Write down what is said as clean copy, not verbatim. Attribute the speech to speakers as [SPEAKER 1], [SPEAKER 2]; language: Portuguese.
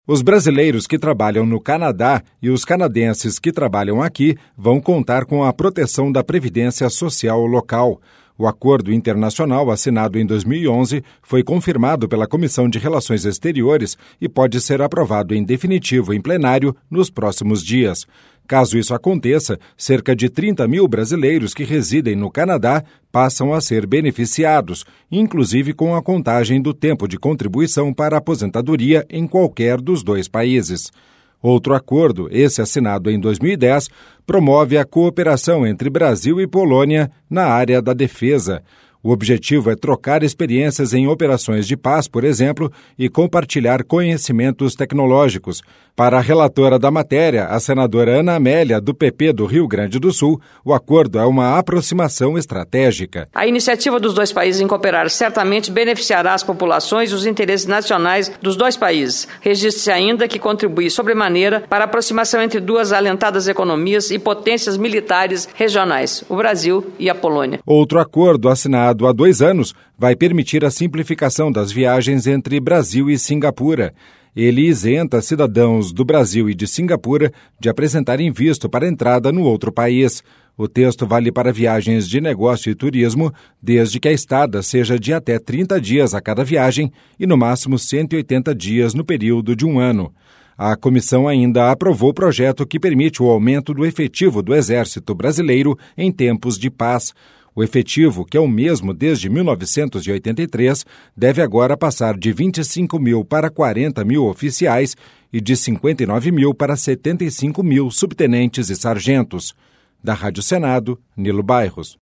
[SPEAKER 1] Os brasileiros que trabalham no Canadá e os canadenses que trabalham aqui vão contar com a proteção da Previdência Social local. O acordo internacional assinado em 2011 foi confirmado pela Comissão de Relações Exteriores e pode ser aprovado em definitivo em plenário nos próximos dias. Caso isso aconteça, cerca de 30 mil brasileiros que residem no Canadá passam a ser beneficiados, inclusive com a contagem do tempo de contribuição para a aposentadoria em qualquer dos dois países. Outro acordo, esse assinado em 2010, promove a cooperação entre Brasil e Polônia na área da defesa. O objetivo é trocar experiências em operações de paz, por exemplo, e compartilhar conhecimentos tecnológicos. Para a relatora da matéria, a senadora Ana Amélia, do PP do Rio Grande do Sul, o acordo é uma aproximação estratégica.
[SPEAKER 2] A iniciativa dos dois países em cooperar certamente beneficiará as populações e os interesses nacionais dos dois países. Registre-se ainda que contribui sobremaneira para a aproximação entre duas alentadas economias e potências militares regionais, o Brasil e a Polônia.
[SPEAKER 1] Outro acordo assinado há 2 anos vai permitir a simplificação das viagens entre Brasil e Singapura. Ele isenta cidadãos do Brasil e de Singapura de apresentarem visto para entrada no outro país. O texto vale para viagens de negócio e turismo, desde que a estada seja de até 30 dias a cada viagem e no máximo 180 dias no período de 1 ano. A comissão ainda aprovou o projeto que permite o aumento do efetivo do Exército Brasileiro em tempos de paz. O efetivo, que é o mesmo desde 1983, deve agora passar de 25 mil para 40 mil oficiais e de 59 mil para 75 mil subtenentes e sargentos. Da Rádio Senado, Nilo Bairros.